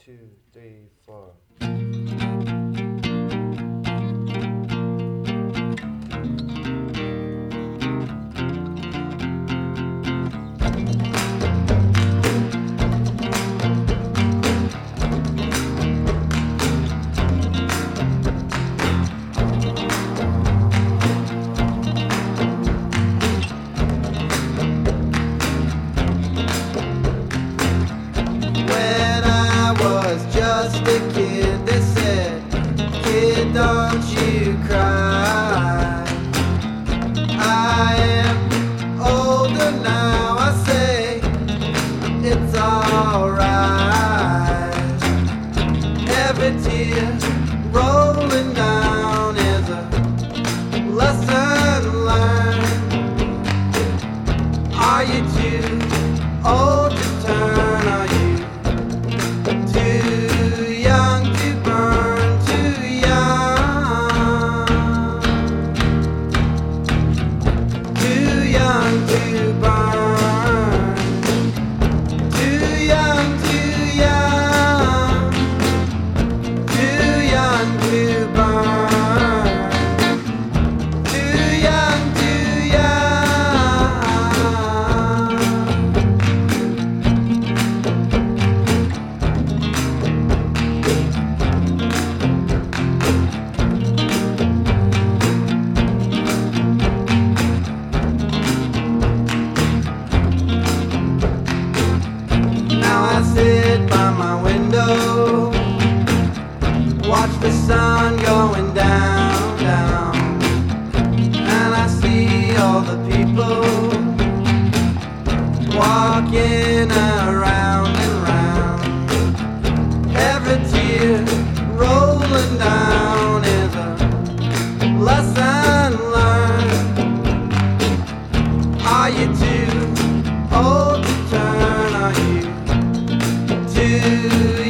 two, three, four. Just a kid, they said, kid, don't you cry. I am older now, I say, it's alright. Every tear rolling down is a lesson learned. Are you too old to turn? Are you too young to burn, too young, too young to burn, too young, too young, too young to burn, too young, too young. Now I sit by my window, watch the sun going down, down, and I see all the people walking around and round. Every tear rolling down is a lesson learned. Are you too old to turn? Are you too